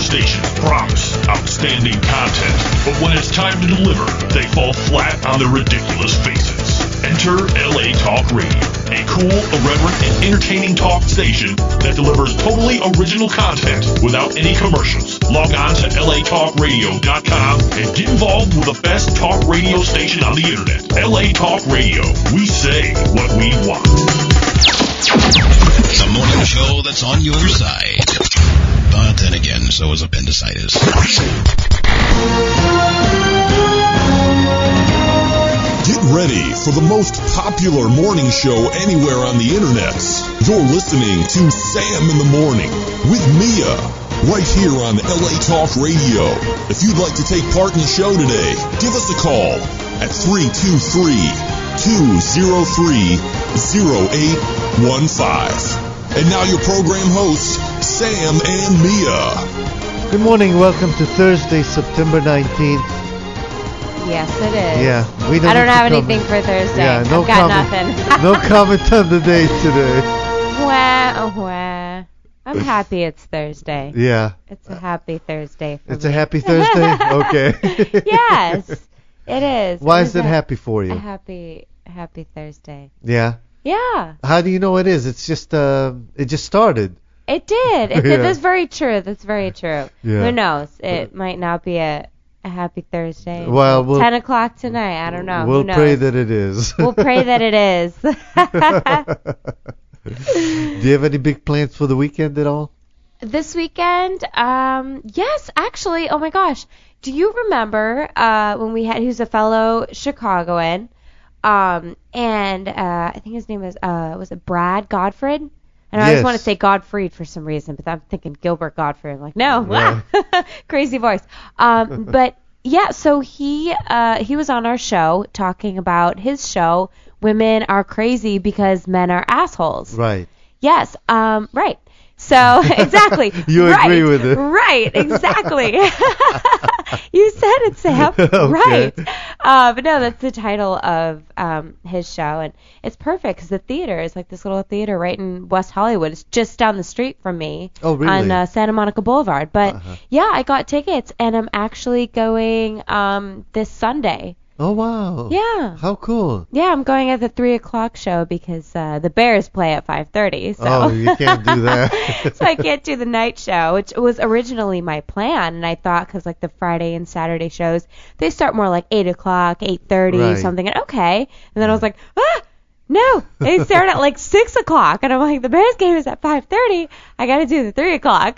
stations promise outstanding content, but when it's time to deliver, they fall flat on their ridiculous faces. Enter LA Talk Radio, a cool, irreverent, and entertaining talk station that delivers totally original content without any commercials. Log on to latalkradio.com and get involved with the best talk radio station on the internet. LA Talk Radio. We say what we want. The morning show that's on your side. But then again, so is appendicitis. Get ready for the most popular morning show anywhere on the internet. You're listening to Sam in the Morning with Mia, right here on LA Talk Radio. If you'd like to take part in the show today, give us a call at 323-203-0815. And now your program hosts, Sam and Mia. Good morning. Welcome to Thursday, September 19th. Yes, it is. Yeah, I don't have anything for Thursday. Yeah, no I've got comment. nothing. No comment on the day today. Wah. I'm happy it's Thursday. Yeah. It's a happy Thursday for It's me. a happy Thursday? Okay. Yes, it is. Why is it happy for you? A happy Thursday. Yeah. Yeah. How do you know it is? It's just it just started. It did. Yeah. That's very true. That's very true. Yeah. Who knows? It might not be a happy Thursday. Well, 10 o'clock tonight. I don't know. We'll Who knows? pray that it is. We'll pray that it is. Do you have any big plans for the weekend at all? This weekend, yes, actually. Oh my gosh, do you remember when he was a fellow Chicagoan, and I think his name was it Brad Gottfried? And I always want to say Gottfried for some reason, but I'm thinking Gilbert Gottfried. I'm like, no, Yeah. crazy voice. But yeah, so he was on our show talking about his show, Women Are Crazy Because Men Are Assholes. Right. Yes, right. So, exactly. You agree with it. Right, exactly. You said it, Sam. Okay. Right. But no, that's the title of his show, and it's perfect because the theater is like this little theater right in West Hollywood. It's just down the street from me. Oh, really? On Santa Monica Boulevard. But, yeah, I got tickets, and I'm actually going this Sunday. Oh, wow. Yeah. How cool. Yeah, I'm going at the 3 o'clock show because the Bears play at 5:30. So. Oh, you can't do that. So I can't do the night show, which was originally my plan. And I thought because like the Friday and Saturday shows, they start more like 8 o'clock, 8:30, Right. something. And okay. And then I was like, no, they start at like 6 o'clock. And I'm like, the Bears game is at 5:30. I got to do the 3 o'clock.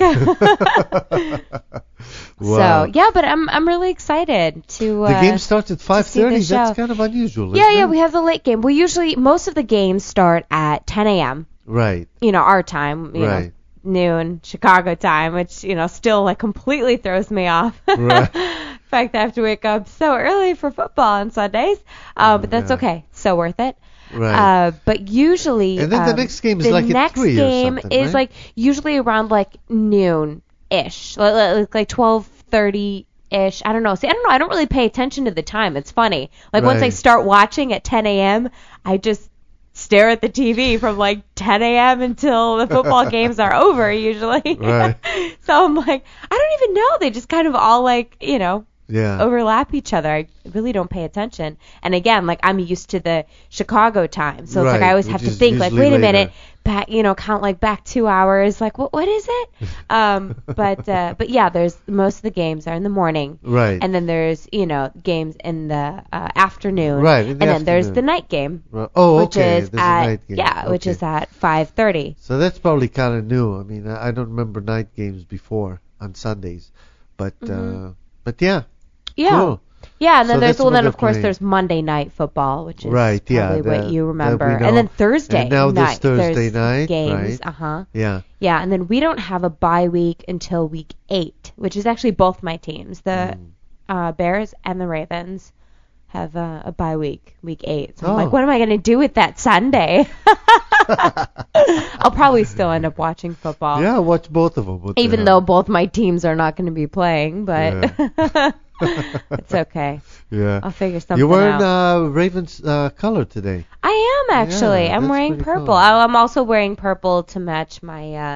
Wow. So, yeah, but I'm really excited to The game starts at see 5:30. the show. That's kind of unusual, Yeah, isn't it? we have the late game. We usually, most of the games start at 10 a.m. Right. Our time, Right. noon, Chicago time, which, still like completely throws me off. Right. In fact, I have to wake up so early for football on Sundays. But that's Yeah. okay. So worth it. Right. But usually, And then the next game is the like at next 3 or game something, is right? like usually around like noon-ish, like 12:30-ish. I don't know. See, I don't know. I don't really pay attention to the time. It's funny. Like once I Right. start watching at 10 a.m., I just stare at the TV from like 10 a.m. until the football games are over usually. Right. So I'm like, I don't even know. They just kind of all like, Yeah. overlap each other. I really don't pay attention. And again, like I'm used to the Chicago time. So it's like Right, I always which have to is think like, usually wait a later. minute, back, count like back 2 hours. Like what is it? But yeah, there's most of the games are in the morning. Right. And then there's, games in the afternoon. Right, in the and then there's afternoon. the night game. Right. Oh, Which okay. is There's a at night game. which Okay. is at 5:30. So that's probably kind of new. I mean, I don't remember night games before on Sundays, but yeah. Yeah. Cool. Yeah, and then So there's that's what then they're of course playing. there's Monday night football, which is Right, yeah, probably what that- you remember. that we know. And then Thursday And now there's night, Thursday there's night, games. right. Yeah. Yeah, and then we don't have a bye week until week 8, which is actually both my teams. The Bears and the Ravens have a bye week 8. So I'm like, what am I going to do with that Sunday? I'll probably still end up watching football. Yeah, watch both of them. What the Even hell? though both my teams are not going to be playing, but it's okay. Yeah. I'll figure something You're wearing out. Ravens color today. I am actually. Yeah, I'm that's wearing pretty purple. cool. I'm also wearing purple to match my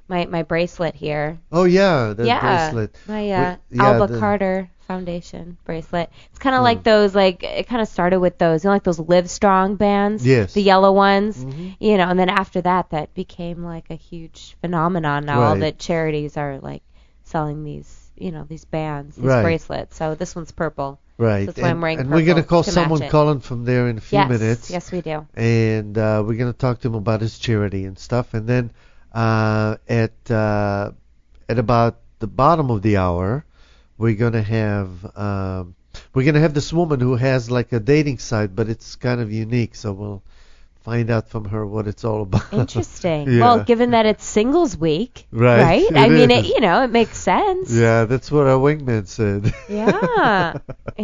my bracelet here. Oh yeah, the bracelet. My Alba Carter Foundation bracelet. It's kind of like those, like it kind of started with those, like those Live Strong bands. Yes. The yellow ones. Mm-hmm. And then after that became like a huge phenomenon. Now all the charities are like selling these, these bands, these bracelets. So this one's purple. Right. So that's why I'm wearing purple. And we're gonna call someone calling from there in a few minutes. Yes, we do. And we're gonna talk to him about his charity and stuff. And then at about the bottom of the hour, we're gonna have this woman who has like a dating site, but it's kind of unique. So we'll find out from her what it's all about. Interesting. Yeah. Well, given that it's Singles Week, right? I mean, it makes sense. Yeah, that's what our wingman said. Yeah,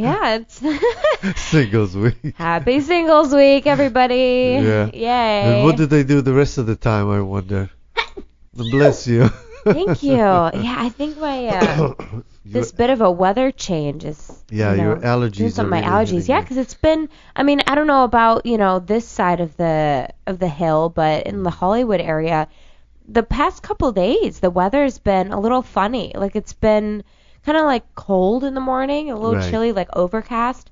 it's Singles Week. Happy Singles Week, everybody! Yeah. Yay! And what do they do the rest of the time? I wonder. Bless you. Thank you. Yeah, I think my this bit of a weather change is your allergies. My allergies. Yeah, because it's been. I mean, I don't know about this side of the hill, but in the Hollywood area, the past couple days, the weather's been a little funny. Like it's been kind of like cold in the morning, a little chilly, like overcast.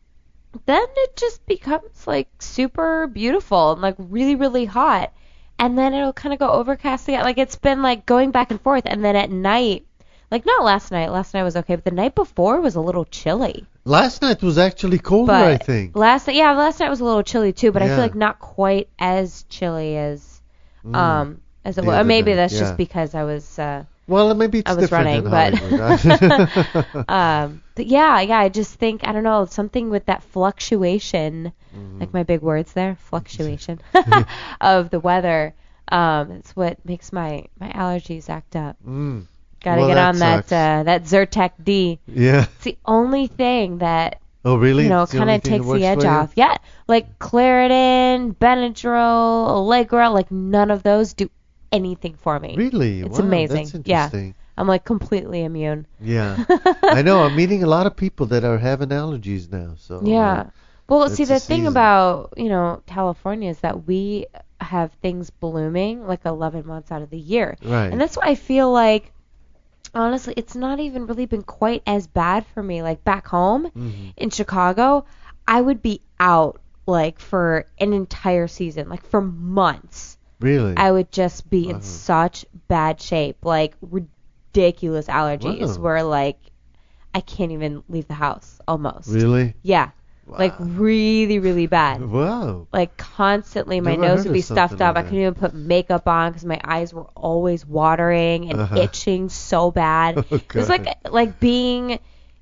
Then it just becomes like super beautiful and like really, really hot. And then it'll kind of go overcast again. Like it's been like going back and forth. And then at night, like not last night. Last night was okay, but the night before was a little chilly. Last night was actually colder, I think. Last night was a little chilly too, but I feel like not quite as chilly as it was. Or maybe that's just because I was. Well, maybe it's different running, in but I just think I don't know, something with that fluctuation, like my big words there, fluctuation of the weather. It's what makes my allergies act up. Gotta get on that Zyrtec D. Yeah. It's the only thing that really? Kind of takes the edge off. Yeah, like Claritin, Benadryl, Allegra, like none of those do anything for me. Really? It's amazing. That's interesting. Yeah. I'm like completely immune. Yeah. I know. I'm meeting a lot of people that are having allergies now. So yeah. Well, see, the thing about, California is that we have things blooming like 11 months out of the year. Right. And that's why I feel like, honestly, it's not even really been quite as bad for me. Like back home in Chicago, I would be out like for an entire season, like for months. Really? I would just be in such bad shape, like ridiculous allergies where like I can't even leave the house almost. Really? Yeah. Wow. Like really, really bad. Wow. Like constantly my nose would be stuffed up. I couldn't even put makeup on because my eyes were always watering and itching so bad. It was like being,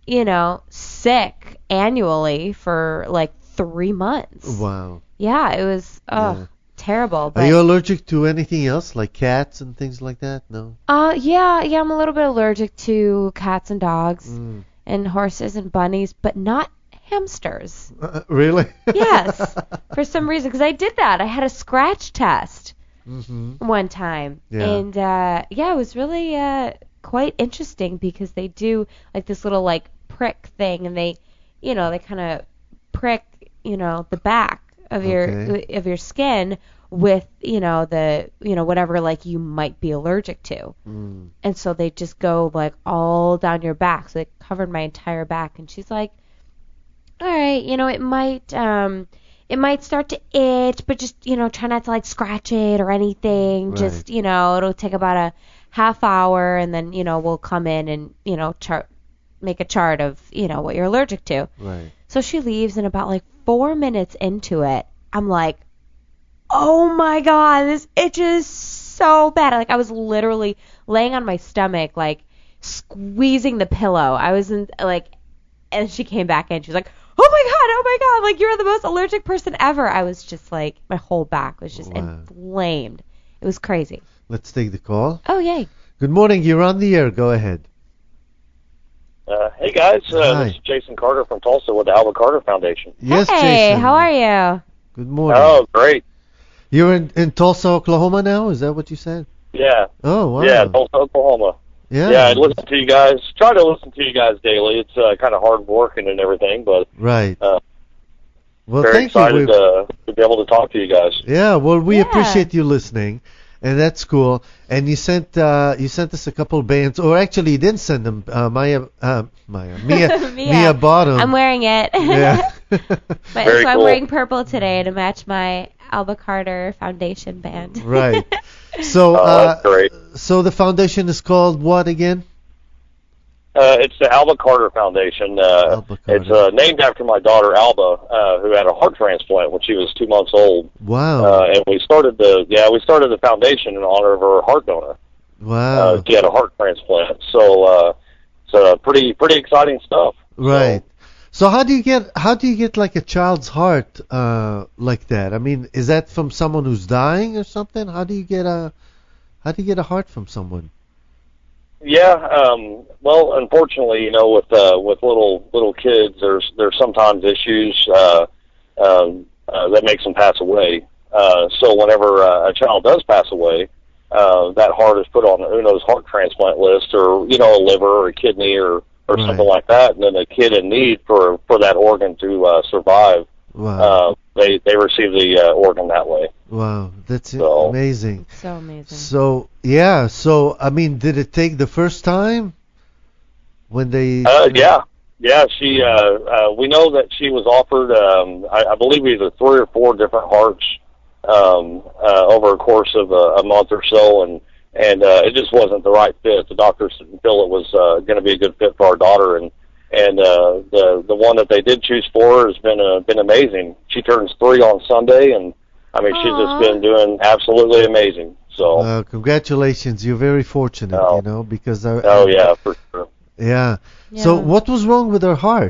sick annually for like 3 months. Wow. Yeah, it was terrible. But are you allergic to anything else, like cats and things like that? No? Yeah, I'm a little bit allergic to cats and dogs and horses and bunnies, but not hamsters. Really? Yes. For some reason, because I did that. I had a scratch test one time. Yeah. And, it was really quite interesting because they do like this little like prick thing and they, they kind of prick, the back of your skin with the whatever like you might be allergic to, and so they just go like all down your back. So they covered my entire back, and she's like, all right, it might start to itch, but just try not to like scratch it or anything. Right. Just it'll take about a half hour, and then we'll come in and make a chart of what you're allergic to. Right. So she leaves, and about like 4 minutes into it, I'm like, oh my God, this itches so bad. Like I was literally laying on my stomach, like squeezing the pillow. I was in like, and she came back in. She was like, oh my God, like you're the most allergic person ever. I was just like, my whole back was just inflamed. It was crazy. Let's take the call. Oh, yay. Good morning. You're on the air. Go ahead. Hey guys, Hi. This is Jason Carter from Tulsa with the Alba Carter Foundation. Yes, hey, Jason. how are you? Good morning. Oh, great. You're in Tulsa, Oklahoma now? Is that what you said? Yeah. Oh, wow. Yeah, Tulsa, Oklahoma. Yeah. Yeah, I listen to you guys. Try to listen to you guys daily. It's kind of hard working and everything, but Right. Well, very thank excited you. to be able to talk to you guys. Yeah, well, we Yeah. appreciate you listening. And that's cool. And you sent us a couple of bands, or actually you didn't send them. Mia bought them. I'm wearing it. Yeah. Very So I'm cool. wearing purple today to match my Alba Carter Foundation band. Right. So That's great. so the foundation is called what again? It's the Alba Carter Foundation. Alba Carter. It's named after my daughter Alba, who had a heart transplant when she was 2 months old. Wow. And we started the foundation in honor of her heart donor. Wow. She had a heart transplant, so pretty exciting stuff. Right. So how do you get like a child's heart like that? I mean, is that from someone who's dying or something? How do you get a heart from someone? Yeah. Well, unfortunately, with little kids, there's sometimes issues that makes them pass away. So whenever a child does pass away, that heart is put on the UNO's heart transplant list, or a liver or a kidney or Right. something like that, and then a kid in need for that organ to survive, Wow. they receive the organ that way. Wow. That's So- amazing. So amazing. So yeah. So I mean, did it take the first time when they? Yeah. She. We know that she was offered, I believe, either 3 or 4 different hearts over a course of a month or so, and it just wasn't the right fit. The doctors didn't feel it was going to be a good fit for our daughter, and the one that they did choose for her has been amazing. She turns 3 on Sunday, and I mean, she's just been doing absolutely amazing. So. Congratulations. You're very fortunate, Oh. because Yeah, for sure. Yeah. So Yeah. what was wrong with her heart?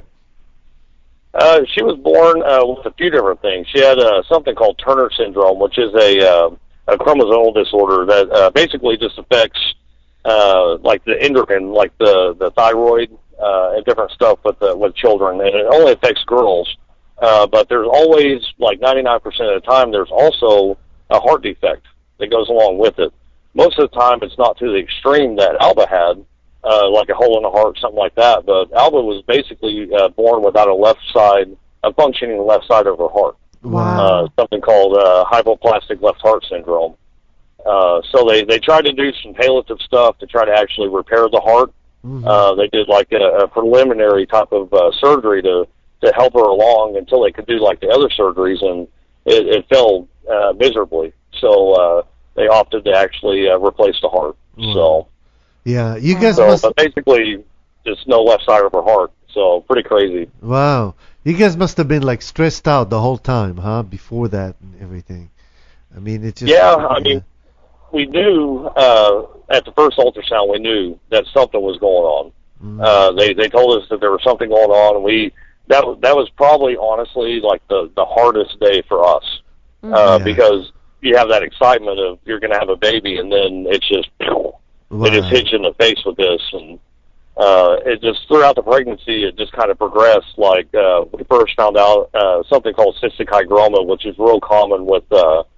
She was born with a few different things. She had something called Turner syndrome, which is a chromosomal disorder that basically just affects like the endocrine, like the thyroid and different stuff with children, and it only affects girls. But there's always, like 99% of the time, there's also a heart defect that goes along with it. Most of the time, it's not to the extreme that Alba had, like a hole in the heart, something like that. But Alba was basically born without a functioning left side of her heart. Wow. Something called hypoplastic left heart syndrome. So they tried to do some palliative stuff to try to actually repair the heart. Mhm. They did like a preliminary type of surgery to help her along until they could do like the other surgeries, and it failed miserably. So they opted to actually replace the heart. Wow. Yeah. You guys So, must. but basically, just no left side of her heart. So pretty crazy. Wow. You guys must have been like stressed out the whole time, huh? Before that and everything. I mean, it just. Yeah, I mean, we knew at the first ultrasound, we knew that something was going on. They told us that there was something going on, and that was probably honestly like the hardest day for us Yeah. because you have that excitement of you're going to have a baby, and then it's just Wow. it just hits you in the face with this, and it just throughout the pregnancy it just kind of progressed. Like we first found out something called cystic hygroma, which is real common with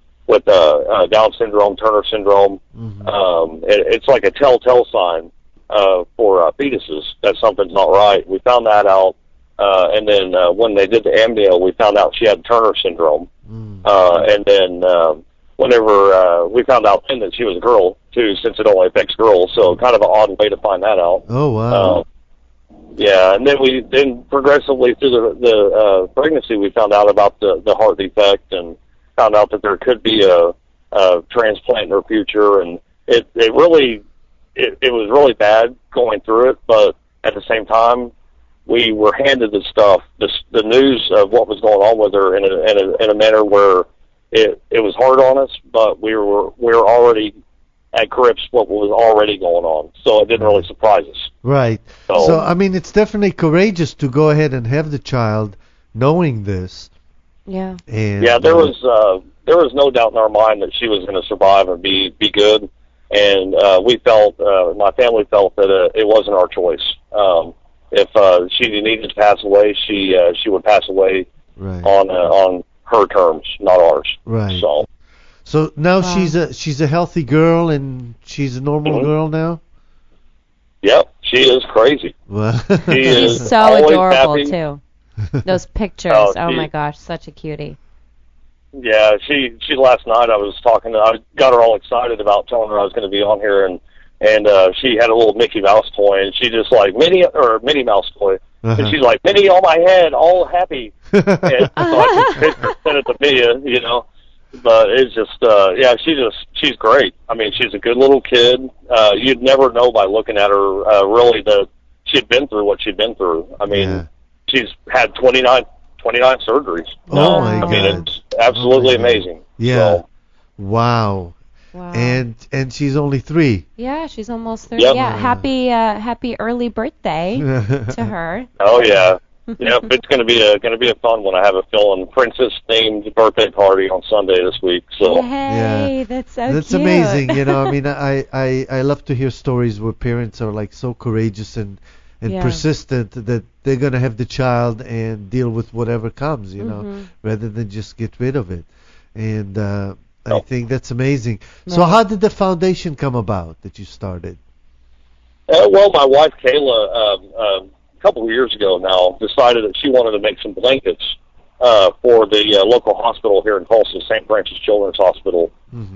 Down syndrome, Turner syndrome. It's like a telltale sign for fetuses that something's not right. We found that out, and then when they did the amnio, we found out she had Turner syndrome. And then whenever we found out then that she was a girl too, since it only affects girls, so kind of an odd way to find that out. Oh wow. Yeah, and then progressively through the pregnancy, we found out about the heart defect and found out that there could be a transplant in her future, and it was really bad going through it, but at the same time, we were handed the stuff, the news of what was going on with her in a manner where it was hard on us, but we were already at grips what was already going on, so it didn't really surprise us. Right. So I mean, it's definitely courageous to go ahead and have the child, knowing this. Yeah. And Yeah, there was no doubt in our mind that she was going to survive and be good, and we felt, my family felt that it wasn't our choice. If she needed to pass away, she would pass away right. on her terms, not ours. Right. So now Wow. she's a healthy girl and she's a normal girl now. yep, she is crazy. Well, She She's is so always adorable happy. too. Those pictures. Oh, Oh she- my gosh, such a cutie. Yeah, she last night I got her all excited about telling her I was going to be on here, and she had a little Mickey Mouse toy, and she just like Minnie Mouse toy, and she's like, Minnie on my head, all happy. And so I took pictures, sent it to Mia, you know. But it's just, yeah, she's great. I mean, she's a good little kid. You'd never know by looking at her, really, that she'd been through what she'd been through. I mean, she's had 29 surgeries. Oh my God. I mean, it's absolutely amazing. Yeah. So, Wow. Wow. And she's only 3. Yeah, she's almost 3. Yep. Yeah, happy early birthday to her. oh yeah. Yep, it's going to be a fun one. I have a feeling princess themed birthday party on Sunday this week. So Yay, that's so That's cute. amazing. You know, I mean, I love to hear stories where parents are like so courageous and persistent that they're going to have the child and deal with whatever comes, you know, rather than just get rid of it. And I think that's amazing. So how did the foundation come about that you started? Well, my wife Kayla, a couple of years ago now, decided that she wanted to make some blankets for the local hospital here in Tulsa, St. Francis Children's Hospital,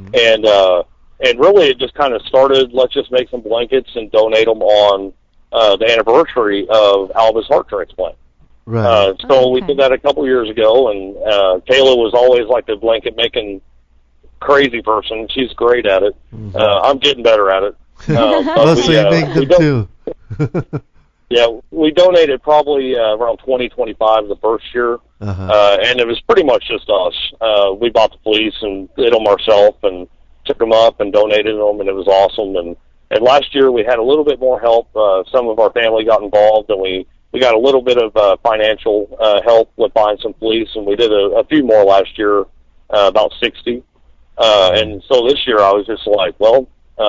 and really it just kind of started. Let's just make some blankets and donate them on the anniversary of Alba's heart transplant. Right. So we did that a couple of years ago, and Kayla was always like the blanket making crazy person. She's great at it. I'm getting better at it. Oh, so you make them too. Yeah, we donated probably around 2025 the first year, and it was pretty much just us. We bought the fleece and did them ourselves and took them up and donated them, and it was awesome. And last year we had a little bit more help. Some of our family got involved, and we got a little bit of financial help with buying some fleece, and we did a few more last year, about 60. And so this year I was just like, well,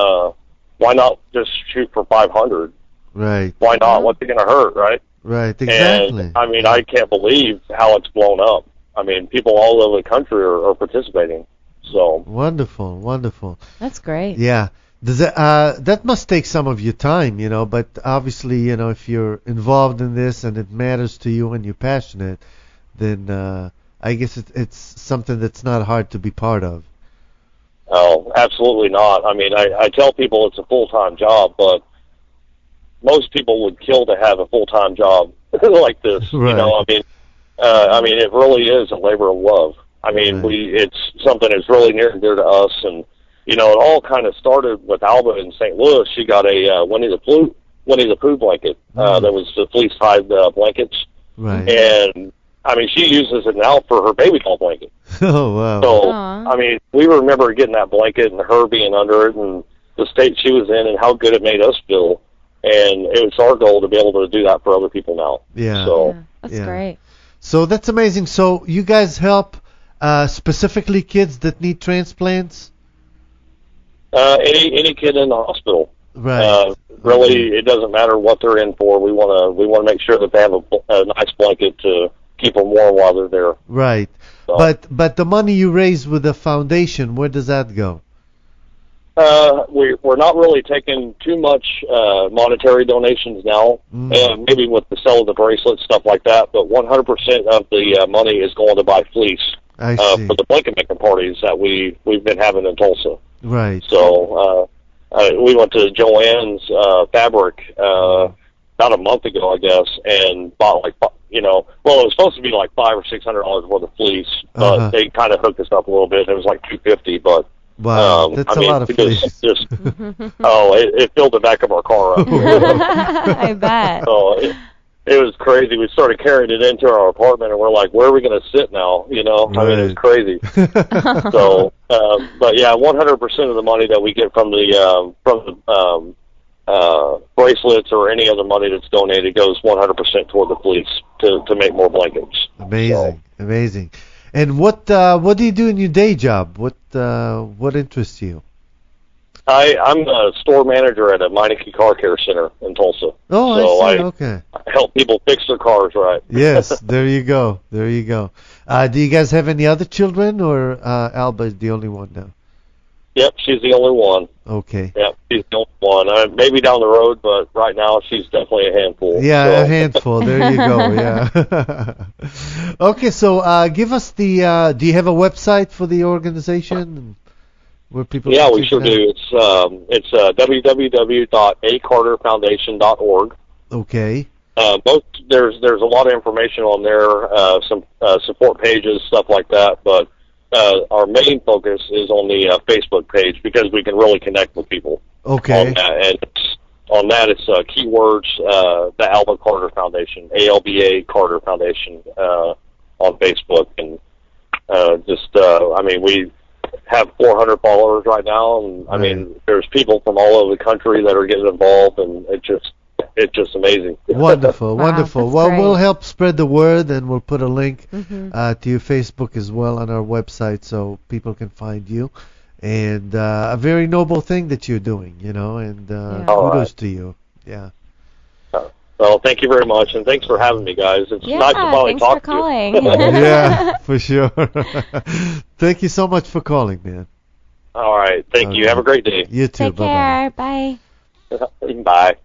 why not just shoot for 500? Right. Why not? What's it going to hurt, right? Right, exactly. And, I mean, I can't believe how it's blown up. I mean, people all over the country are participating. So Wonderful, wonderful. That's great. Yeah. Does that must take some of your time, you know, but obviously, you know, if you're involved in this and it matters to you and you're passionate, then I guess it's something that's not hard to be part of. Oh, absolutely not. I mean, I tell people it's a full-time job, but most people would kill to have a full-time job like this. Right. You know, I mean, it really is a labor of love. I mean, it's something that's really near and dear to us, and you know, it all kind of started with Alba in St. Louis. She got a Winnie the Pooh blanket that was the fleece-tied blankets, Right. and I mean, she uses it now for her baby doll blanket. Oh, wow. So, Aww. I mean, we remember getting that blanket and her being under it and the state she was in and how good it made us feel. And it was our goal to be able to do that for other people now. Yeah. So, Yeah, that's great. So that's amazing. So you guys help specifically kids that need transplants? any kid in the hospital. Right. Really, it doesn't matter what they're in for. We want to make sure that they have a nice blanket to keep them warm while they're there. Right. So, But the money you raise with the foundation, where does that go? we're not really taking too much monetary donations now, maybe with the sale of the bracelets, stuff like that, but 100% of the money is going to buy fleece I see. for the blanket making parties that we've been having in Tulsa. Right. So we went to Joann's Fabric about a month ago, I guess, and bought it was supposed to be like $500 or $600 worth of fleece, but they kind of hooked us up a little bit. It was like $250, but Wow, that's a lot of fleece. It filled the back of our car up. I bet. So it was crazy. We started carrying it into our apartment, and we're like, where are we going to sit now? You know, I mean, it's crazy. So, but yeah, 100% of the money that we get from the bracelets or any other money that's donated goes 100% toward the fleece to make more blankets. Amazing. And what do you do in your day job? What interests you? I'm a store manager at a Meineke Car Care Center in Tulsa. Oh, so I see. Okay. I help people fix their cars right. Yes, there you go. Do you guys have any other children, or Alba is the only one now? Yep, she's the only one. Okay. Yep. she's the only one. Maybe down the road, but right now she's definitely a handful. Yeah, so. a handful. There you go. Yeah. Okay, so give us the. Do you have a website for the organization where people? Yeah, can we check sure it out? do. It's www.acarterfoundation.org. Okay. There's a lot of information on there, some support pages, stuff like that. But our main focus is on the Facebook page because we can really connect with people. Okay. On that, and on that, it's keywords, the Alba Carter Foundation, ALBA Carter Foundation, on Facebook, and we have 400 followers right now, and I mean, there's people from all over the country that are getting involved, and it's just amazing. Wonderful, Wow, wonderful. that's Well, great. we'll help spread the word, and we'll put a link Mm-hmm. to your Facebook as well on our website so people can find you. And a very noble thing that you're doing, and Yeah. All kudos right. to you. Yeah. Well, thank you very much, and thanks for having me, guys. It's Yeah, nice to finally thanks for talk to you. calling. Yeah, for sure. Thank you so much for calling, man. All right, thank you. Have a great day. You too. Take Bye-bye. care. Bye. Bye.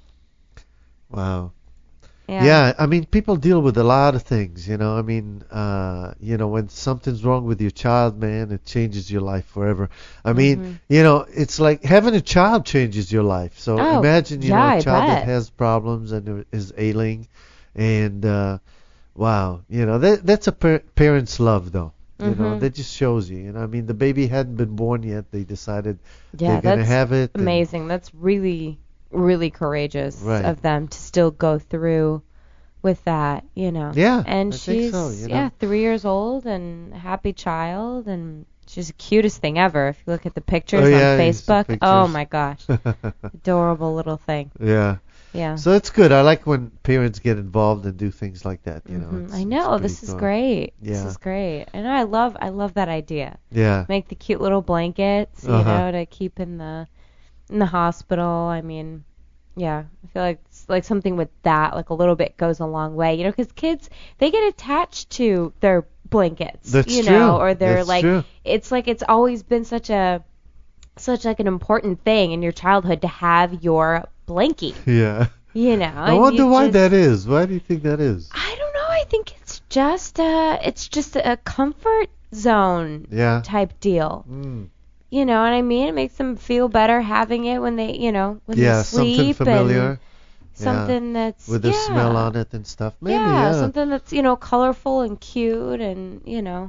Wow. Yeah. Yeah, I mean, people deal with a lot of things, I mean, when something's wrong with your child, man, it changes your life forever. I mean, it's like having a child changes your life. So Oh, imagine, yeah, a I child that bet. has problems and is ailing. And, wow, that's a parent's love, though. That just shows you. I mean, the baby hadn't been born yet. They decided Yeah, they're going to that's have it. and- amazing. That's really, really courageous Right. of them to still go through with that, Yeah, And I think she's so, 3 years old and a happy child, and she's the cutest thing ever. If you look at the pictures Oh, yeah, on you see Facebook, oh pictures. my gosh, adorable little thing. Yeah. Yeah. So it's good. I like when parents get involved and do things like that. Mhm. It's I know, pretty this is cool. great. This Yeah. is great. And I love that idea. Yeah. Make the cute little blankets, to keep in the hospital. I mean, yeah, I feel like it's like something with that, like a little bit goes a long way, because kids, they get attached to their blankets, That's you true. know, or they're That's true. it's like it's always been such like an important thing in your childhood to have your blankie, Yeah. I and wonder you why just- that is. Why do you think that is? I don't know. I think it's just a comfort zone Yeah. type deal. Mm. You know what I mean? It makes them feel better having it when they, when Yeah, they sleep, something familiar. and something that's With the smell on it and stuff. Maybe, yeah. something that's colorful and cute, and Yeah.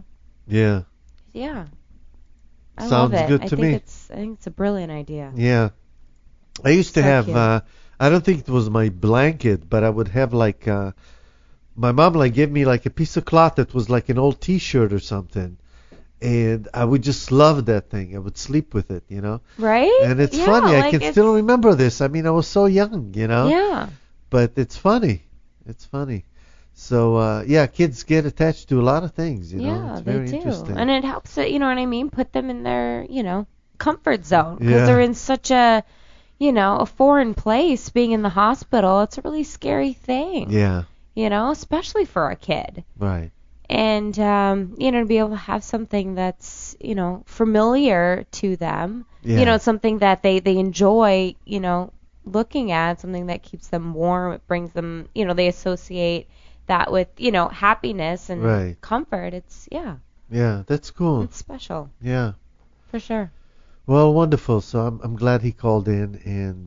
yeah. I Sounds love it. good I to think me. I think it's a brilliant idea. Yeah. I used to So have, cute. I don't think it was my blanket, but I would have like, my mom gave me like a piece of cloth that was like an old T-shirt or something. And I would just love that thing. I would sleep with it, Right? And it's Yeah, funny. I like can it's- still remember this. I mean, I was so young, Yeah. But it's funny. It's funny. So, kids get attached to a lot of things, Yeah, It's they very do. interesting. And it helps it, you know what I mean? Put them in their, comfort zone. Because Yeah. they're in such a, a foreign place, being in the hospital. It's a really scary thing. Yeah, Especially for a kid. right. And, to be able to have something that's, familiar to them. Yeah. Something that they enjoy, looking at, something that keeps them warm. It brings them, they associate that with, happiness and Right. comfort. It's, Yeah, that's cool. it's special Yeah. for sure. Well, wonderful. So I'm glad he called in, and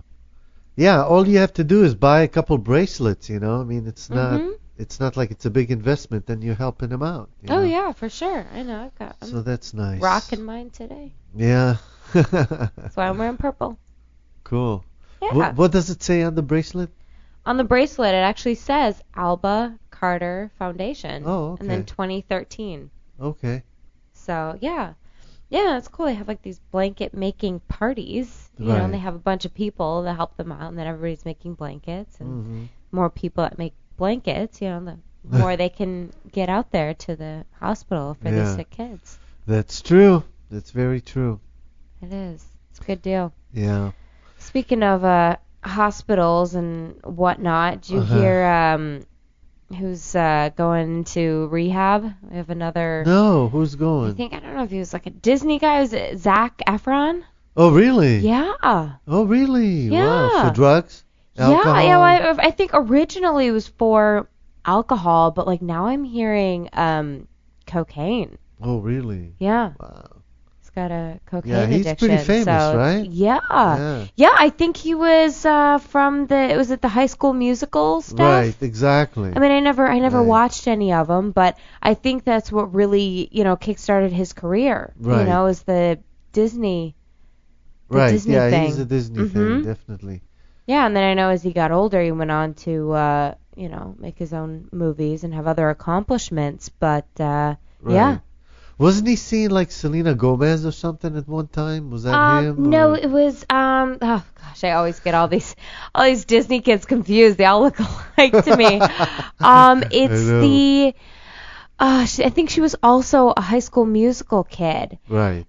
all you have to do is buy a couple bracelets. I mean, it's not like it's a big investment, and you're helping him out. you Oh know? yeah, for sure. I know. I'm So that's nice. rocking mine today. Yeah. That's why I'm wearing purple. Cool. Yeah. What does it say on the bracelet? On the bracelet, it actually says Alba Carter Foundation. Oh, And then okay. 2013. Okay. So yeah, it's cool. They have like these blanket making parties, Right. and they have a bunch of people that help them out, and then everybody's making blankets, and Mm-hmm. more people that make blankets, the more they can get out there to the hospital for Yeah. the sick kids. That's true. That's very true. It is. It's a good deal. Yeah. Speaking of hospitals and whatnot, did you Uh-huh. hear who's going into rehab? We have another. No, who's I going? don't know if he was like a Disney guy. Was it Zac Efron? Oh, really? Yeah. Oh, really? Wow. Yeah. For drugs? Alcohol? Yeah. Well, I think originally it was for alcohol, but like now I'm hearing cocaine. Oh, really? Yeah. Wow. He's got a cocaine Yeah, he's addiction. pretty famous, so, right? Yeah. Yeah, I think he was from was it the High School Musical stuff? Right, exactly. I mean, I never Right. watched any of them, but I think that's what really, kickstarted his career. Right. Is the Disney. Right, Disney yeah, thing. he's a Disney Mhm. thing, definitely. Yeah, and then I know as he got older, he went on to, make his own movies and have other accomplishments. But Right. yeah. Wasn't he seeing like Selena Gomez or something at one time? Was that him? No, or- it was oh gosh, I always get all these Disney kids confused. They all look alike to me. It's know. the I think she was also a High School Musical kid. Right.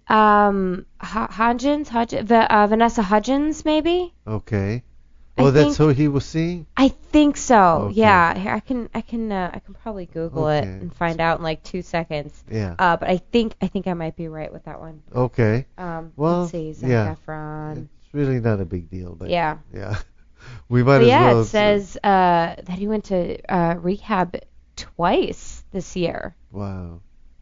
Vanessa Hudgens, maybe. Okay. I Oh, that's think- who he was seeing? I think so. Okay. Yeah, here, I can probably Google it Okay. and find out in like 2 seconds. Yeah. But I think I might be right with that one. Okay. Well, Let's see, Zac yeah. Efron. It's really not a big deal, but Yeah. yeah. We might But as yeah, well. it says that he went to rehab twice this year. Wow.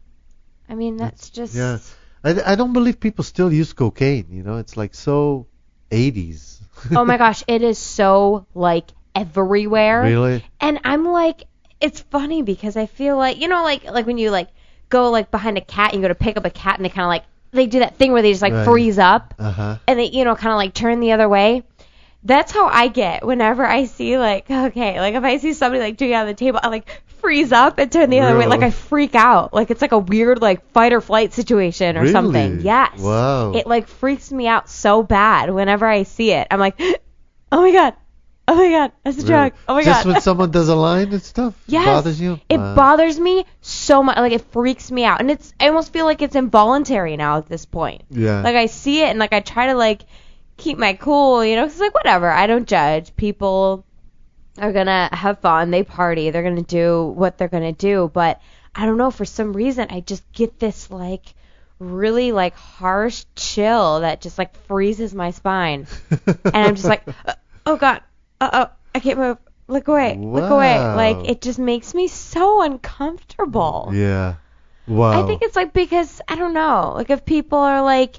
I mean, that's just Yeah. I don't believe people still use cocaine, It's like so 80s. Oh my gosh, it is so like everywhere. Really? And I'm like, it's funny because I feel like like when you like go like behind a cat and you go to pick up a cat and they kind of like they do that thing where they just like Right. freeze up Uh-huh. and they kind of like turn the other way. That's how I get whenever I see like if I see somebody like doing it on the table, I like freeze up and turn the other way. Really? Like I freak out. Like it's like a weird like fight or flight situation or something. Really? Yes. Wow. It like freaks me out so bad whenever I see it. I'm like, oh my god, that's a drug. Oh my Just god. when someone does a line and stuff? Yes. It bothers you? It Wow. bothers me so much. Like it freaks me out, and I almost feel like it's involuntary now at this point. Yeah. Like I see it and like I try to like keep my cool, 'cause it's like whatever. I don't judge. People are gonna have fun. They party. They're gonna do what they're gonna do. But I don't know. For some reason, I just get this like really like harsh chill that just like freezes my spine, and I'm just like, oh god, I can't move. Look away. Look away. Wow. Like it just makes me so uncomfortable. Yeah. Wow. I think it's like because I don't know, like if people are like,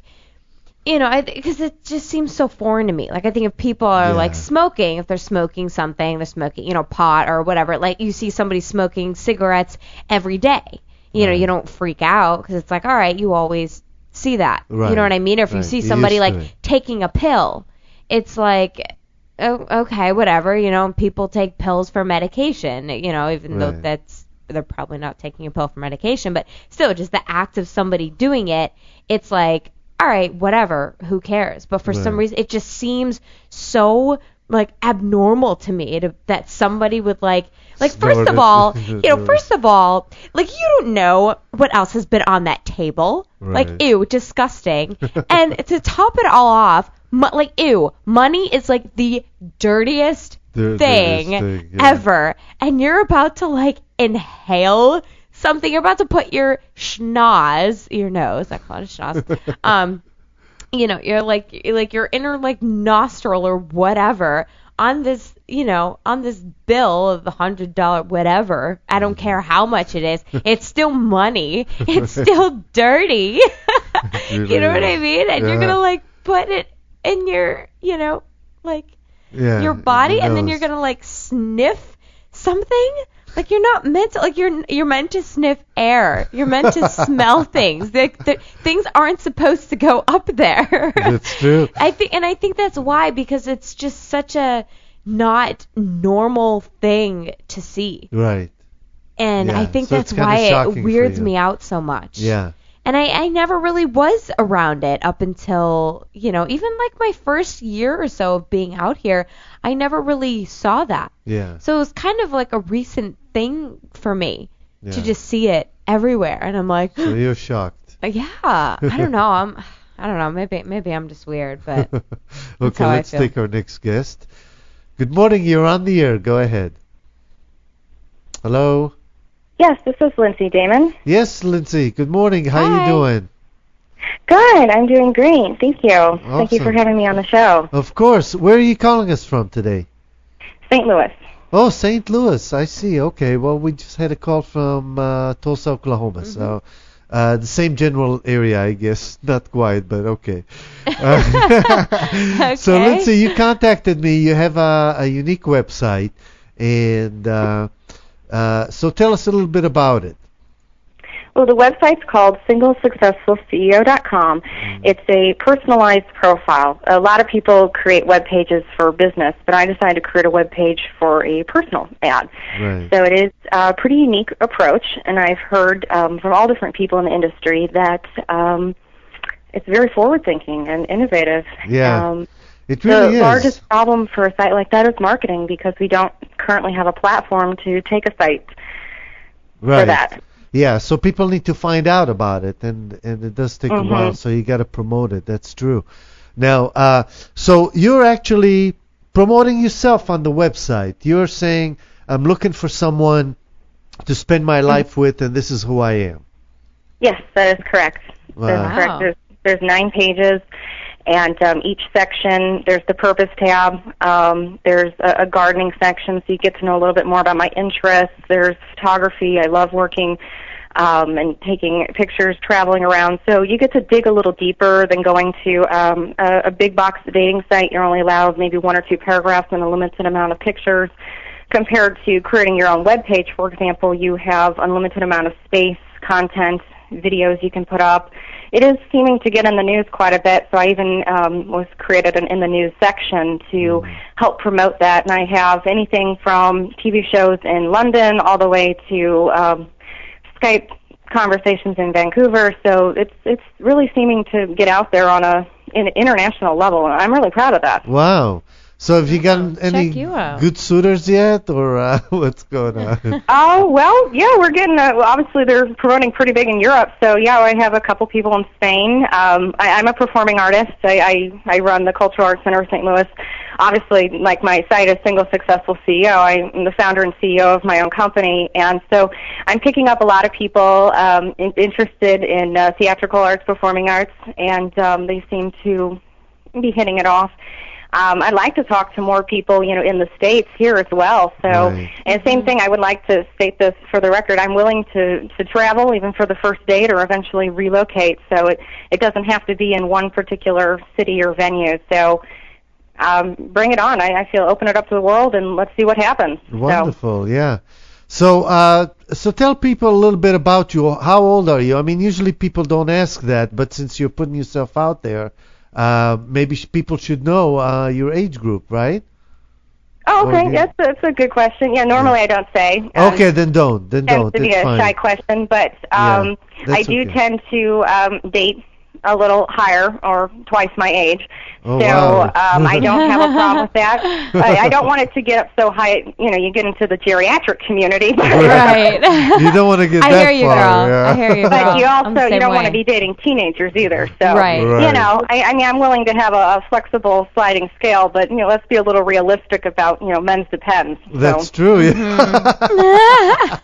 because it just seems so foreign to me. Like I think if people are Yeah. like smoking, if they're smoking something, they're smoking, pot or whatever. Like you see somebody smoking cigarettes every day, Right. you don't freak out because it's like, all right, you always see that. Right. You know what I mean? Or if you Right. see You're somebody used like to it. taking a pill, it's like, oh, okay, whatever. People take pills for medication. Even though Right. they're probably not taking a pill for medication, but still, just the act of somebody doing it, it's like, all right, whatever, who cares? But for some Right. reason, it just seems so like abnormal to me that somebody would like first of all, like you don't know what else has been on that table, Right. like ew, disgusting, and to top it all off, ew, money is like the dirtiest The thing dirtiest thing, yeah. ever, and you're about to like inhale something. You're about to put your nose, I call it a schnoz. You're like your inner like nostril or whatever on this, on this bill of $100 whatever. I don't care how much it is. It's still money. It's still dirty. You know what I mean? And you're Yeah. gonna like put it in your, like Yeah, your body, and then nose. you're gonna like sniff something. Like you're not meant to. Like you're meant to sniff air. You're meant to smell things. Things aren't supposed to go up there. That's true. I think that's why, because it's just such a not normal thing to see, Right. and Yeah, I think so it's that's kinda why shocking it for weirds you. me out so much. Yeah. And I never really was around it up until, even like my first year or so of being out here, I never really saw that. Yeah. So it was kind of like a recent thing for me to Yeah. just see it everywhere. And I'm like, So you're shocked. yeah, I don't know. I don't know. Maybe I'm just weird, but Okay, how I let's feel. take our next guest. Good morning. You're on the air. Go ahead. Hello. Yes, this is Lindsay Damon. Yes, Lindsay. Good morning. How Hi. you doing? Good. I'm doing great. Thank you. Thank you for Awesome. having me on the show. Of course. Where are you calling us from today? St. Louis. Oh, St. Louis. I see. Okay. Well, we just had a call from Tulsa, Oklahoma. So the same general area, I guess. Not quite, but okay. Okay. So let's see. You contacted me. You have a unique website, and so tell us a little bit about it. Well, the website's called SingleSuccessfulCEO.com. It's a personalized profile. A lot of people create web pages for business, but I decided to create a web page for a personal ad. Right. So it is a pretty unique approach, and I've heard from all different people in the industry that it's very forward-thinking and innovative. Yeah. It really The is. largest problem for a site like that is marketing, because we don't currently have a platform to take a site Right. for that. Yeah, so people need to find out about it, and it does take a while, so you got to promote it. That's true. Now, so you're actually promoting yourself on the website. You're saying, I'm looking for someone to spend my life with, and this is who I am. Yes, that is correct. Wow. That is correct. There's 9 pages, and each section, there's the purpose tab. There's a gardening section, so you get to know a little bit more about my interests. There's photography. I love working and taking pictures, traveling around. So you get to dig a little deeper than going to a big box dating site. You're only allowed maybe 1 or 2 paragraphs and a limited amount of pictures. Compared to creating your own web page, for example, you have unlimited amount of space, content, videos you can put up. It is seeming to get in the news quite a bit, so I even was created an in the news section to help promote that. And I have anything from TV shows in London all the way to Skype conversations in Vancouver. So it's really seeming to get out there on an international level, and I'm really proud of that. Wow. So have you gotten any check you out. good suitors yet, or what's going on? Oh, well, yeah, we're getting, obviously they're promoting pretty big in Europe, so yeah, I have a couple people in Spain. I'm a performing artist. I run the Cultural Arts Center of St. Louis. Obviously, like my site is Single Successful CEO. I'm the founder and CEO of my own company, and so I'm picking up a lot of people interested in theatrical arts, performing arts, and they seem to be hitting it off. I'd like to talk to more people, in the States here as well. So, Right. and same thing, I would like to state this for the record. I'm willing to travel even for the first date or eventually relocate. So it doesn't have to be in one particular city or venue. So bring it on. I feel open it up to the world and let's see what happens. Wonderful, yeah. So, so tell people a little bit about you. How old are you? I mean, usually people don't ask that, but since you're putting yourself out there, maybe people should know your age group, right? Oh, okay. Or do you- That's a good question. Yeah, normally I don't say. Okay, then don't. Then Tends don't. to be It's a fine. shy question, but Yeah, that's I do okay. tend to date a little higher or twice my age. Oh, So wow. I don't have a problem with that. I don't want it to get up so high, you get into the geriatric community. Right. You don't want to get I that hear you, far. girl. Yeah. I hear you, girl. But you I'm the also, you same don't want way. to be dating teenagers either. So, Right. Right. I mean, I'm willing to have a flexible sliding scale, but, let's be a little realistic about, men's depends. That's So. true. Yeah.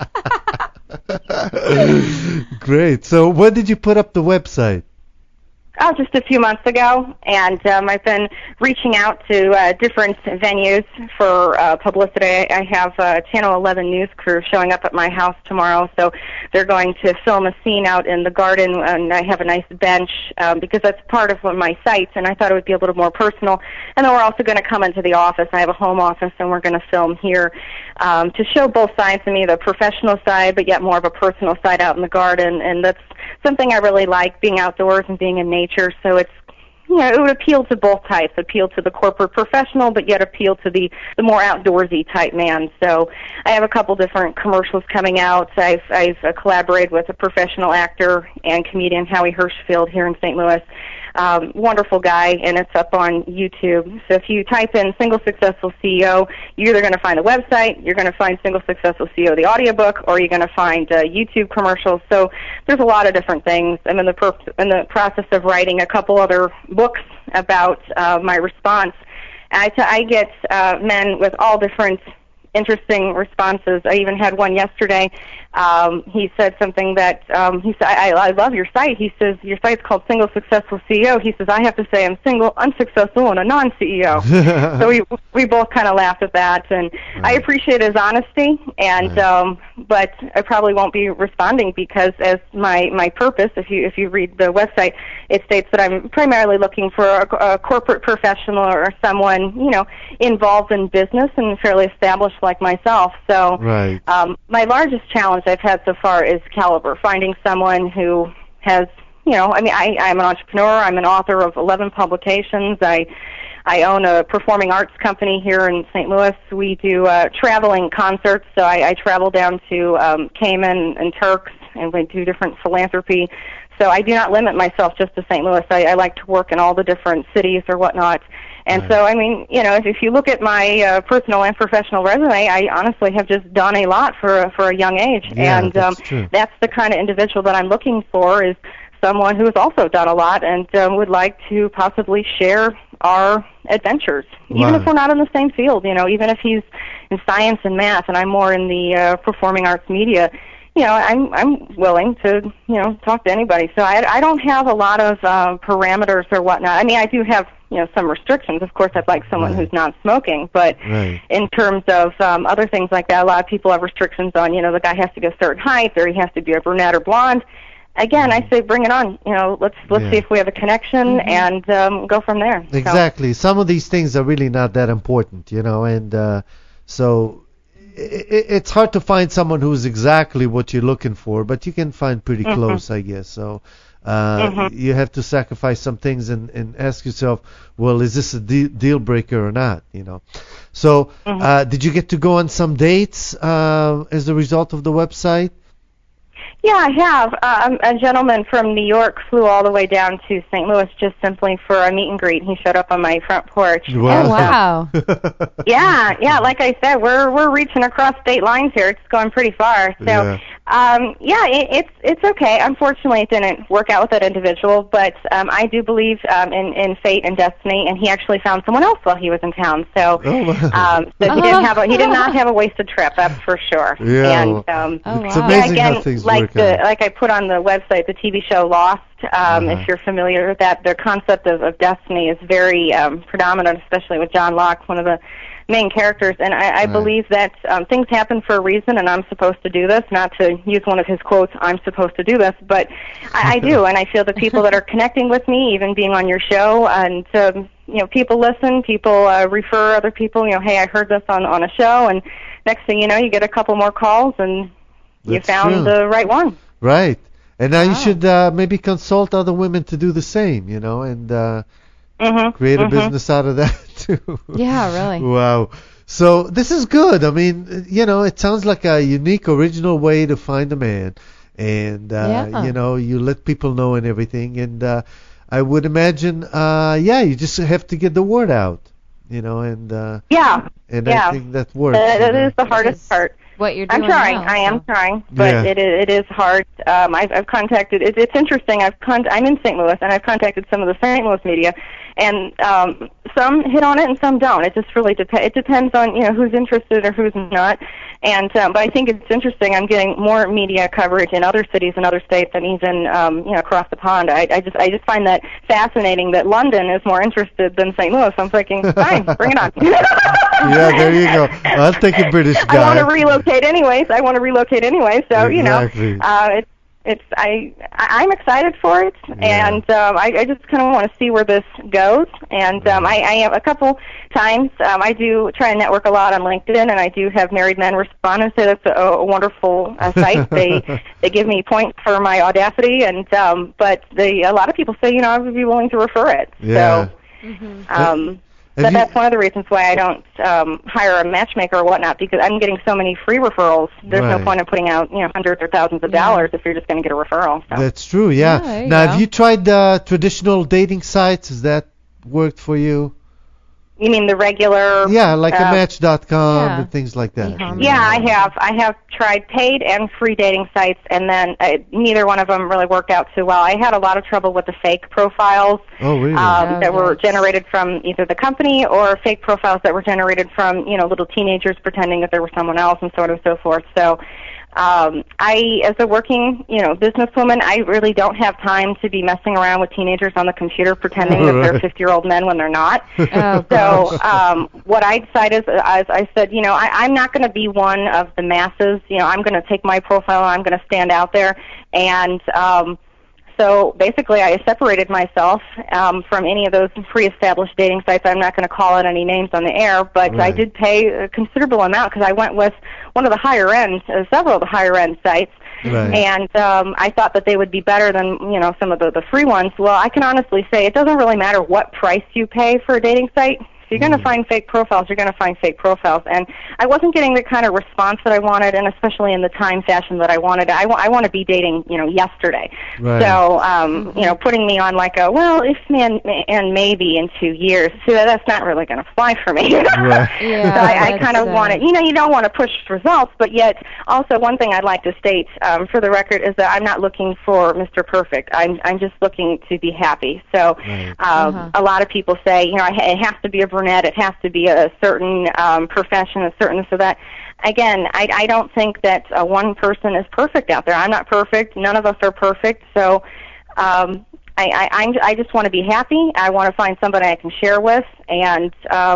Great. So when did you put up the website? Oh, just a few months ago, and I've been reaching out to different venues for publicity. I have Channel 11 news crew showing up at my house tomorrow, so they're going to film a scene out in the garden, and I have a nice bench because that's part of one of my sites, and I thought it would be a little more personal. And then we're also going to come into the office. I have a home office, and we're going to film here to show both sides of me, the professional side, but yet more of a personal side out in the garden, and that's something I really like, being outdoors and being in nature. So it's, it would appeal to both types, appeal to the corporate professional, but yet appeal to the more outdoorsy type man. So I have a couple different commercials coming out. I've collaborated with a professional actor and comedian, Howie Hirschfield, here in St. Louis. Wonderful guy, and it's up on YouTube. So if you type in Single Successful CEO, you're either going to find the website, you're going to find Single Successful CEO, the audiobook, or you're going to find YouTube commercials. So there's a lot of different things. I'm in the process of writing a couple other books about my response. I get men with all different interesting responses. I even had one yesterday. He said something that he said, I love your site. He says, your site's called Single Successful CEO. He says, I have to say I'm single, unsuccessful, and a non-CEO. So we both kind of laughed at that, and I appreciate his honesty, and but I probably won't be responding because as my purpose, if you read the website, it states that I'm primarily looking for a corporate professional or someone, you know, involved in business and fairly established like myself. So my largest challenge I've had so far is caliber, finding someone who has, you know, I mean, I'm an entrepreneur. I'm an author of 11 publications. I own a performing arts company here in St. Louis. We do traveling concerts, so I travel down to Cayman and Turks, and we do different philanthropy. So I do not limit myself just to St. Louis. I like to work in all the different cities or whatnot. And so, I mean, you know, if you look at my personal and professional resume, I honestly have just done a lot for a young age. Yeah, and that's the kind of individual that I'm looking for, is someone who has also done a lot and would like to possibly share our adventures, even if we're not in the same field. You know, even if he's in science and math and I'm more in the performing arts media, you know, I'm willing to, you know, talk to anybody. So I don't have a lot of parameters or whatnot. I mean, I do have, you know, some restrictions. Of course, I'd like someone who's not smoking, but in terms of other things like that, a lot of people have restrictions on, you know, the guy has to be a certain height, or he has to be a brunette or blonde. Again, I say bring it on. You know, let's see if we have a connection and go from there. Exactly. So. Some of these things are really not that important, you know, and so it's hard to find someone who's exactly what you're looking for, but you can find pretty close, I guess. So you have to sacrifice some things and ask yourself, well, is this a deal breaker or not? You know. So did you get to go on some dates as a result of the website? Yeah, I have. A gentleman from New York flew all the way down to St. Louis just simply for a meet and greet. He showed up on my front porch. Wow. Oh, wow. Yeah. Like I said, we're reaching across state lines here. It's going pretty far. So, it's okay. Unfortunately, it didn't work out with that individual, but I do believe in fate and destiny, and he actually found someone else while he was in town. So, so he did not have a wasted trip. That's for sure. Yeah. And it's amazing how things work out. Like I put on the website, the TV show Lost, if you're familiar with that, the concept of destiny is very predominant, especially with John Locke, one of the main characters. And I believe that things happen for a reason, and I'm supposed to do this, not to use one of his quotes, I'm supposed to do this, but I do, and I feel the people that are connecting with me, even being on your show, and you know, people listen, people refer other people, you know, hey, I heard this on a show, and next thing you know, you get a couple more calls, and you found the right one. Right. And now you should maybe consult other women to do the same, you know, and create a business out of that too. Yeah, really. Wow. So this is good. I mean, you know, it sounds like a unique, original way to find a man. And, you know, you let people know and everything. And I would imagine, you just have to get the word out, you know, and I think that works. That is the hardest part. What you're doing I'm trying. now, I am trying, but it is hard. I've contacted. It's interesting. I'm in St. Louis, and I've contacted some of the St. Louis media, and some hit on it and some don't. It just really depends. It depends on, you know, who's interested or who's not. And but I think it's interesting. I'm getting more media coverage in other cities and other states than even you know, across the pond. I just find that fascinating that London is more interested than St. Louis. I'm thinking, fine, bring it on. Yeah, there you go. I'll take a British guy. I want to relocate anyways. So you know, I'm excited for it, and I just kind of want to see where this goes. And I have a couple times. I do try and network a lot on LinkedIn, and I do have married men respond and say that's a wonderful site. They give me points for my audacity, and but a lot of people say, you know, I would be willing to refer it. Yeah. So. But that's one of the reasons why I don't hire a matchmaker or whatnot, because I'm getting so many free referrals. There's no point in putting out, you know, hundreds or thousands of dollars if you're just going to get a referral. So. That's true, yeah. Now, have you tried traditional dating sites? Has that worked for you? You mean the regular? Yeah, like a Match.com yeah. and things like that. E-commerce. Yeah, I have tried paid and free dating sites, and then neither one of them really worked out too well. I had a lot of trouble with the fake profiles Oh, really? that were generated from either the company or fake profiles that were generated from little teenagers pretending that they were someone else and so on and so forth. So I, as a working, businesswoman, I really don't have time to be messing around with teenagers on the computer pretending that they're 50-year-old men when they're not. Oh, So what I decided is, I said, I'm not going to be one of the masses. I'm going to take my profile and I'm going to stand out there. And so basically I separated myself from any of those pre-established dating sites. I'm not going to call out any names on the air, but Right. I did pay a considerable amount because I went with one of the higher end, several of the higher end sites. Right. And I thought that they would be better than some of the free ones. Well, I can honestly say it doesn't really matter what price you pay for a dating site. If you're going to find fake profiles, you're going to find fake profiles. And I wasn't getting the kind of response that I wanted, and especially in the time fashion that I wanted. I want to be dating, yesterday. Right. So, putting me on like if and maybe in 2 years, so that's not really going to fly for me. Right. Yeah, So I kind of that's, want it. You don't want to push results, but yet also one thing I'd like to state for the record is that I'm not looking for Mr. Perfect. I'm just looking to be happy. So Right. a lot of people say, it has to be a brunette, it has to be a certain profession, a certain so that. Again, I don't think that one person is perfect out there. I'm not perfect. None of us are perfect. So I just want to be happy. I want to find somebody I can share with and,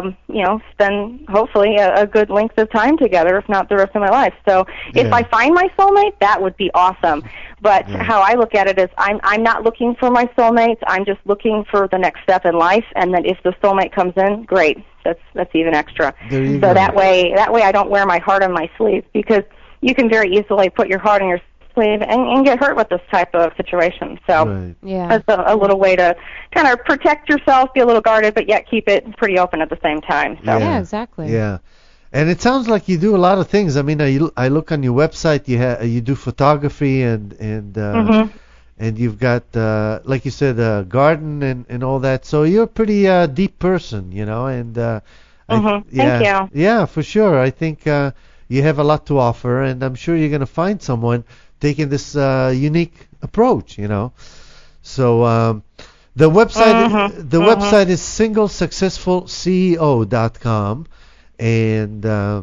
spend hopefully a good length of time together, if not the rest of my life. So if Yeah. I find my soulmate, that would be awesome. But how I look at it is I'm not looking for my soulmates. I'm just looking for the next step in life. And then if the soulmate comes in, great. That's even extra. There you So go. that way I don't wear my heart on my sleeve, because you can very easily put your heart on your sleeve and get hurt with this type of situation. So Right. Yeah. that's a little way to kind of protect yourself, be a little guarded, but yet keep it pretty open at the same time. So. Yeah, exactly. Yeah. And it sounds like you do a lot of things. I mean, I look on your website. You do photography and you've got like you said, a garden and all that. So you're a pretty deep person, And Thank you. Yeah, for sure. I think you have a lot to offer, and I'm sure you're going to find someone taking this unique approach, So the website website is singlesuccessfulceo.com. And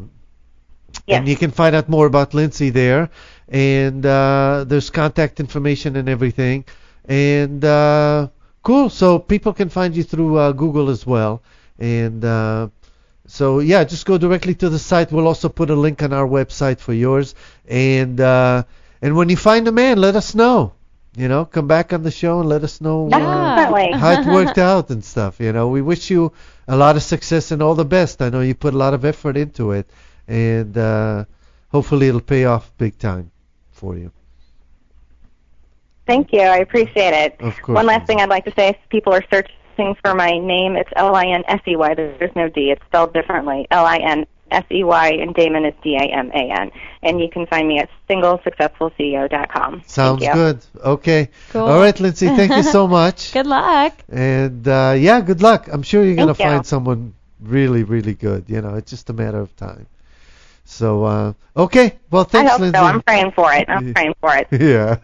and you can find out more about Lindsay there, and there's contact information and everything, and cool. So people can find you through Google as well, and so yeah, just go directly to the site. We'll also put a link on our website for yours, and when you find a man, let us know. Come back on the show and let us know Definitely. how it worked out and stuff. We wish you a lot of success and all the best. I know you put a lot of effort into it, and hopefully it'll pay off big time for you. Thank you. I appreciate it. Of course. One last thing I'd like to say is people are searching for my name. It's Linsey. There's no D. It's spelled differently. Linsey, and Damon is Daman. And you can find me at singlesuccessfulceo.com. Sounds Thank you. good. Okay. Cool. All right, Lindsay. Thank you so much. Good luck. And good luck. I'm sure you're gonna Thank you. find someone really, really good. It's just a matter of time. So okay. Well, I thanks, hope Lindsay. so. I'm praying for it. Yeah.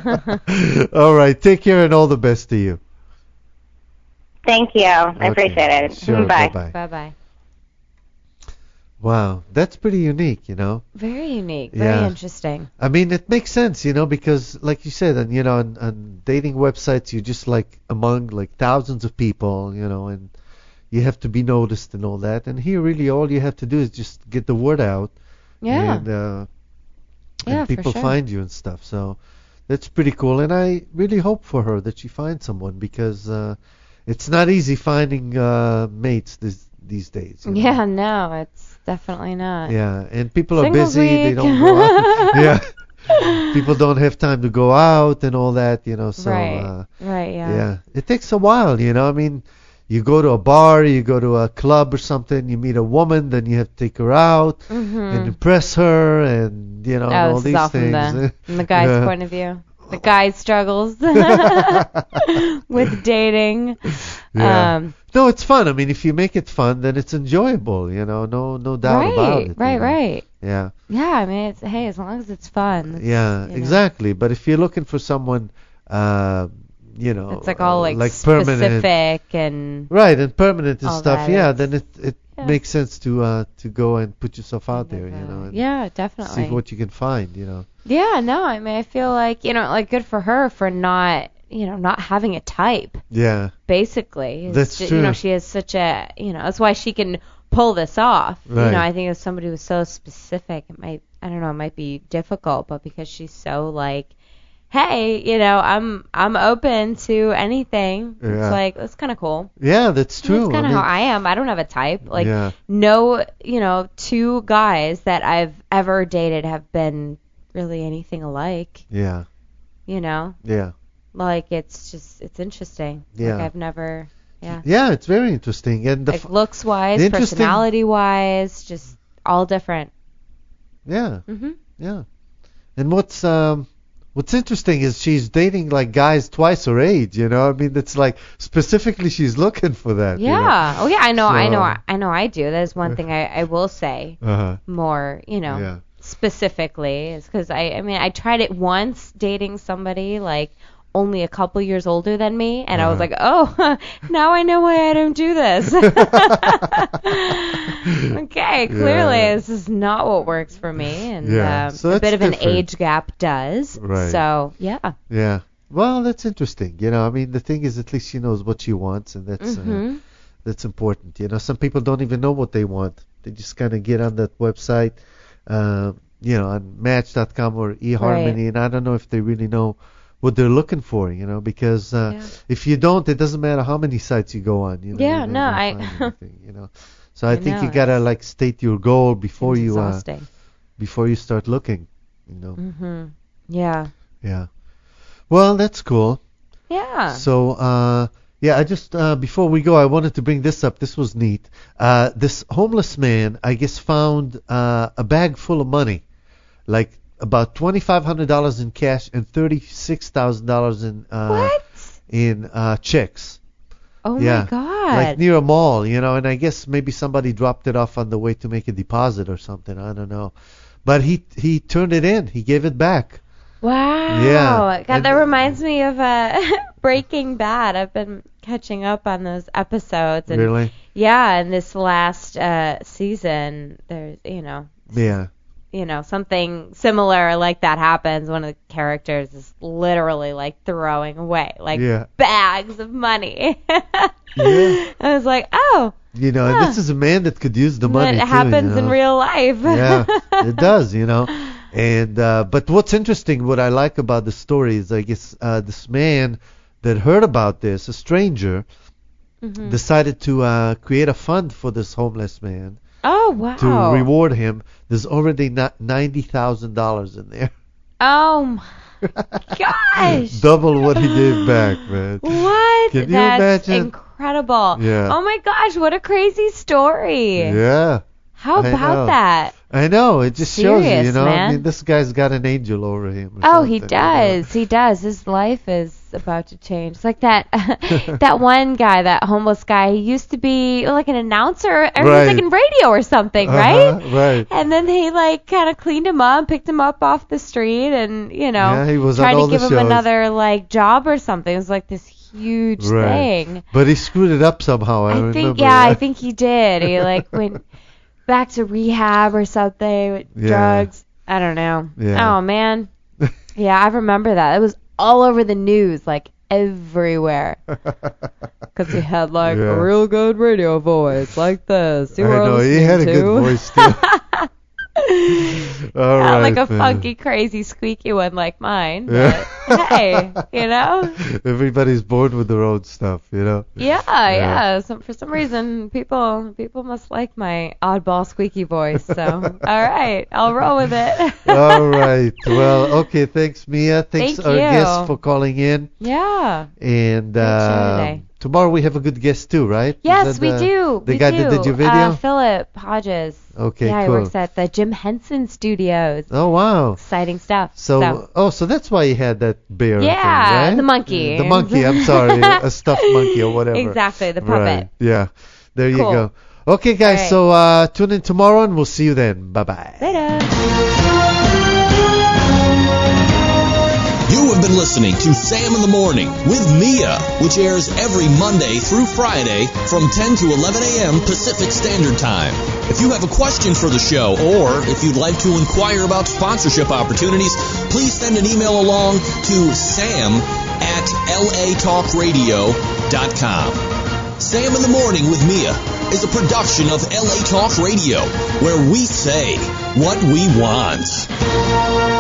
All right. Take care and all the best to you. Thank you. I Okay. appreciate it. Sure. Bye. Bye-bye. Bye-bye. Wow, that's pretty unique, Very unique. Very Yeah. interesting. I mean, it makes sense, because like you said, and on dating websites, you're just like among like thousands of people, and you have to be noticed and all that. And here, really, all you have to do is just get the word out, Yeah. and Yeah, for people sure. find you and stuff. So that's pretty cool. And I really hope for her that she finds someone, because it's not easy finding mates these days. Yeah, no, it's definitely not. Yeah, and people are Singles busy. They week. don't go out. Yeah, people don't have time to go out and all that. So Right, right, yeah. yeah, it takes a while. I mean, you go to a bar, you go to a club or something, you meet a woman, then you have to take her out and impress her, and and Oh, all this these is all things. from the guy's point of view. The guy's struggles with dating. Yeah. No, it's fun. I mean, if you make it fun, then it's enjoyable. You know, no doubt about it. Right. Yeah. Yeah, I mean, it's, hey, as long as it's fun. Yeah, exactly. But if you're looking for someone, it's like all like permanent, specific and right, and permanent and all stuff. that, Yeah, it's- then it makes sense to go and put yourself out there. You know, and yeah, definitely. see what you can find. You know. Yeah, no, I mean, I feel like, like good for her for not, not having a type, Yeah. basically. It's That's ju- true. She has such a, that's why she can pull this off. Right. I think if somebody was so specific, it might be difficult, but because she's so like, hey, I'm open to anything. Yeah. It's like, that's kind of cool. Yeah, that's true. That's kind of how I am. I don't have a type. Like, Yeah. no, two guys that I've ever dated have been really anything alike. Yeah. Yeah. Like, it's interesting. Yeah. Like, I've never, yeah. Yeah, it's very interesting. And Like, looks-wise, the interesting- personality-wise, just all different. yeah. Mm-hmm. Yeah. And what's interesting is she's dating like guys twice her age, I mean, it's like specifically she's looking for that. Yeah. Oh, yeah, I know, So- I do. That is one thing I will say Uh-huh. more, Yeah. specifically, is because I tried it once dating somebody like only a couple years older than me, and I was like, oh, now I know why I don't do this. Okay, clearly this is not what works for me, and Yeah, so a that's bit of an different. age gap does. Right. So yeah. Yeah. Well, that's interesting. I mean, the thing is, at least she knows what she wants, and that's important. Some people don't even know what they want. They just kind of get on that website, on Match.com or eHarmony, and I don't know if they really know what they're looking for, because if you don't, it doesn't matter how many sites you go on. Yeah, you're no, not I- gonna find anything, So I think know, you gotta like state your goal before Seems you exhausting. before you start looking. Yeah. Yeah. Well, that's cool. Yeah. So, I just, before we go, I wanted to bring this up. This was neat. This homeless man, I guess, found a bag full of money, like about $2,500 in cash and $36,000 in checks. Oh Yeah. my God. Like near a mall, and I guess maybe somebody dropped it off on the way to make a deposit or something. I don't know. But he turned it in. He gave it back. Wow. Yeah. God, And- that reminds me of Breaking Bad. I've been catching up on those episodes. And Really? Yeah, and this last season, there's, Yeah. something similar like that happens. One of the characters is literally like throwing away like Yeah. bags of money. Yeah. I was like, oh, And this is a man that could use the money that too, happens in real life. Yeah, it does, And but what's interesting, what I like about the story is, I guess, this man that heard about this, a stranger, decided to create a fund for this homeless man Oh, wow. to reward him. There's already $90,000 in there. Oh, my gosh. Double what he gave back, man. What? Can you That's imagine? incredible. Yeah. Oh, my gosh. What a crazy story. Yeah. How I know. about that? I know. It just shows you, Serious, I man. mean, this guy's got an angel over him. or Oh, he something, does. He does. His life is about to change. It's like that that one guy, that homeless guy. He used to be like an announcer, or he was Right. like in radio or something, Uh-huh, right? right. And then they like kind of cleaned him up, picked him up off the street, and Yeah, he was on tried all to the give him shows. another like job or something. It was like this huge Right. thing. But he screwed it up somehow. I I think, remember. I think he did. He like went back to rehab or something with Yeah. drugs. I don't know. Yeah. Oh man. Yeah, I remember that. It was all over the news, like everywhere. Because he had like Yeah. a real good radio voice, like this. You I were know, he listening had a to. good voice too. All Not right, like a man. funky, crazy, squeaky one like mine. Yeah. But hey, Everybody's born with their own stuff, Yeah. For some reason, people must like my oddball, squeaky voice. So, all right, I'll roll with it. All right. Well, okay. Thanks, Mia. Thanks Thank our you. guests for calling in. Yeah. And Great show today. tomorrow we have a good guest too, right? Yes, we do. The guy that did your video? Philip Hodges. Okay, yeah, cool. he works at the Jim Henson Studios. Oh, wow. Exciting stuff. So that's why he had that bear yeah, thing, right? the monkey. The monkey, I'm sorry. A stuffed monkey or whatever. Exactly, the puppet. Right. Yeah. There you Cool. go. Okay, guys, Right. so tune in tomorrow and we'll see you then. Bye-bye. Later. You have been listening to Sam in the Morning with Mia, which airs every Monday through Friday from 10 to 11 a.m. Pacific Standard Time. If you have a question for the show, or if you'd like to inquire about sponsorship opportunities, please send an email along to sam@latalkradio.com. Sam in the Morning with Mia is a production of LA Talk Radio, where we say what we want.